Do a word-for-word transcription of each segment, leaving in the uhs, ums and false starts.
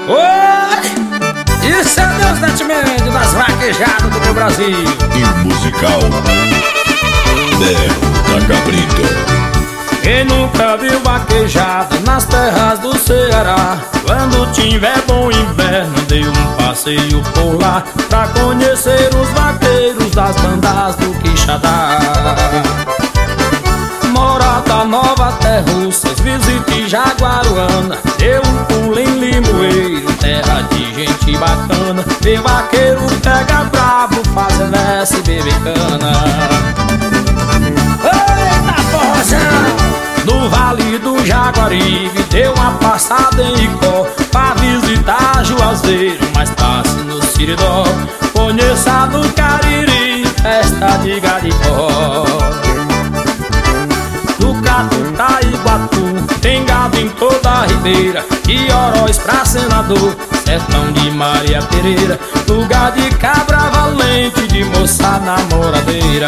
Oi! Isso é Deus Nascimento das vaquejadas do meu Brasil. E musical Berro da Cabrita. Quem nunca viu vaquejada nas terras do Ceará? Quando tiver bom inverno, dê um passeio por lá, pra conhecer os vaqueiros das bandas do Quixadá. Morada Nova, Terruças, visite Jaguaruana, dê um pulo em Limoeiro, terra de gente bacana. Vê vaqueiro pega bravo, fazer verso e beber cana. Eita porra! No Vale do Jaguaribe, dê uma passada em Icó, pra visitar Juazeiro, mas passe no Siridó. Conheça do Cariri, festa de Garipó. Do Catutá e Iguatu, tem gado em toda a ribeira, de Oroz pra Senador, sertão de Maria Pereira, lugar de cabra valente, de moça namoradeira.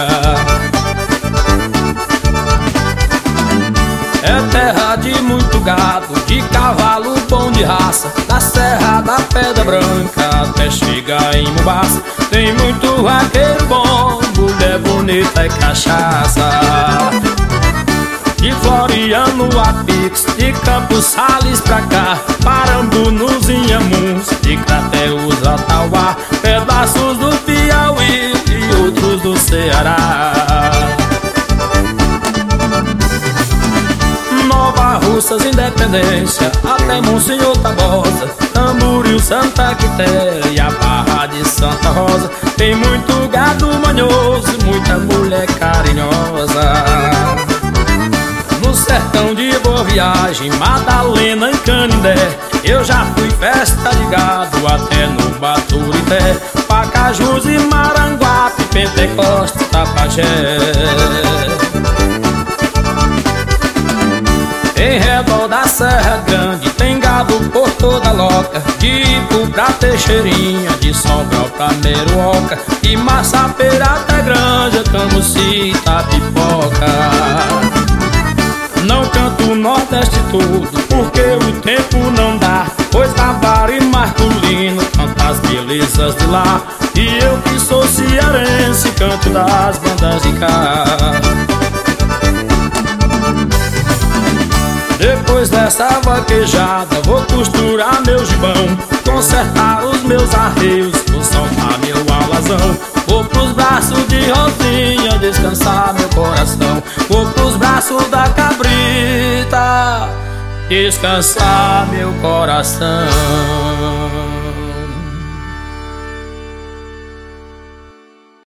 É terra de muito gado, de cavalo bom de raça, da Serra da Pedra Branca até chegar em Mombasa. Tem muito vaqueiro bom, mulher bonita e cachaça. De Floriano a Pix, de Campos Sales pra cá, Parambu nos Inhamuns, de Crateús a Tauá, pedaços do Piauí e outros do Ceará. Nova Russas, Independência, até Monsenhor Tabosa, Tamboril, Santa Quitéria e a Barra de Santa Rosa. Tem muito gado manhoso, muita mulher carinhosa. No sertão de Boa Viagem, Madalena e Canindé, eu já fui festa de gado até no Baturité, Pacajus e Maranguape, Pentecoste, Tapajé. Em redor da Serra Grande tem gado por toda loca, de Ipu pra Teixeirinha, de Sobral pra Meruoca, de Massapera até Granja, Camucí, Tapipoca. Não canto o Nordeste todo, porque o tempo não dá, pois Navarro e Marculino cantam as belezas de lá, e eu que sou cearense canto das bandas de cá. Depois dessa vaquejada vou costurar meu gibão, consertar os meus arreios, vou soltar meu alazão. Vou pros braços de Rosinha descansar meu coração, vou pros braços da Cabrita descansar meu coração.